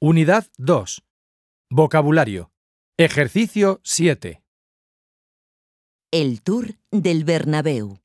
Unidad 2. Vocabulario. Ejercicio 7. El Tour del Bernabéu.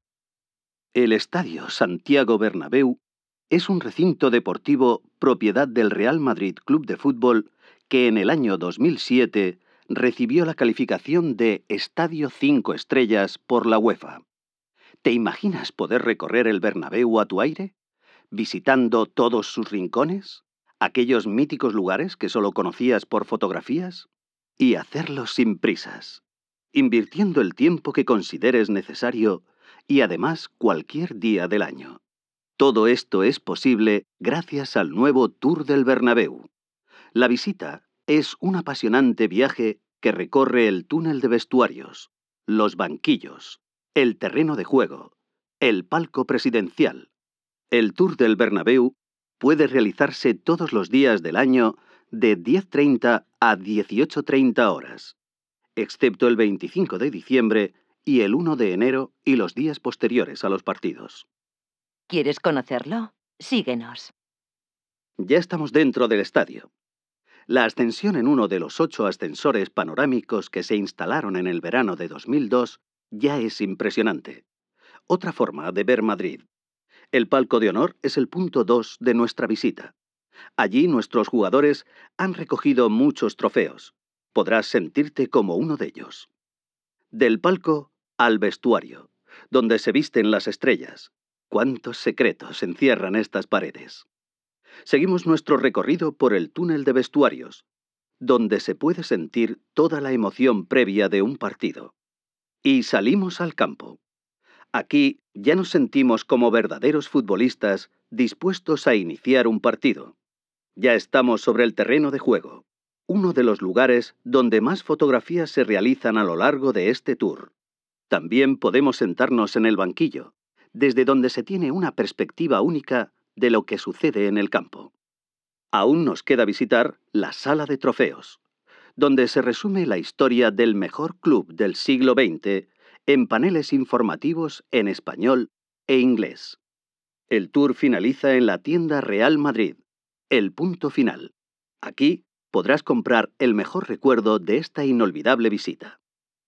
El Estadio Santiago Bernabéu es un recinto deportivo propiedad del Real Madrid Club de Fútbol que en el año 2007 recibió la calificación de Estadio 5 estrellas por la UEFA. ¿Te imaginas poder recorrer el Bernabéu a tu aire? ¿Visitando todos sus rincones? ¿Aquellos míticos lugares que solo conocías por fotografías? Y hacerlo sin prisas, invirtiendo el tiempo que consideres necesario y además cualquier día del año. Todo esto es posible gracias al nuevo Tour del Bernabéu. La visita es un apasionante viaje que recorre el túnel de vestuarios, los banquillos, el terreno de juego, el palco presidencial. El Tour del Bernabéu puede realizarse todos los días del año de 10:30 a 18:30 horas, excepto el 25 de diciembre y el 1 de enero y los días posteriores a los partidos. ¿Quieres conocerlo? Síguenos. Ya estamos dentro del estadio. La ascensión en uno de los 8 ascensores panorámicos que se instalaron en el verano de 2002 ya es impresionante. Otra forma de ver Madrid. El palco de honor es el punto 2 de nuestra visita. Allí nuestros jugadores han recogido muchos trofeos. Podrás sentirte como uno de ellos. Del palco al vestuario, donde se visten las estrellas. ¿Cuántos secretos encierran estas paredes? Seguimos nuestro recorrido por el túnel de vestuarios, donde se puede sentir toda la emoción previa de un partido. Y salimos al campo. Aquí ya nos sentimos como verdaderos futbolistas dispuestos a iniciar un partido. Ya estamos sobre el terreno de juego, uno de los lugares donde más fotografías se realizan a lo largo de este tour. También podemos sentarnos en el banquillo, desde donde se tiene una perspectiva única de lo que sucede en el campo. Aún nos queda visitar la sala de trofeos, donde se resume la historia del mejor club del siglo XX en paneles informativos en español e inglés. El tour finaliza en la tienda Real Madrid, el punto final. Aquí podrás comprar el mejor recuerdo de esta inolvidable visita.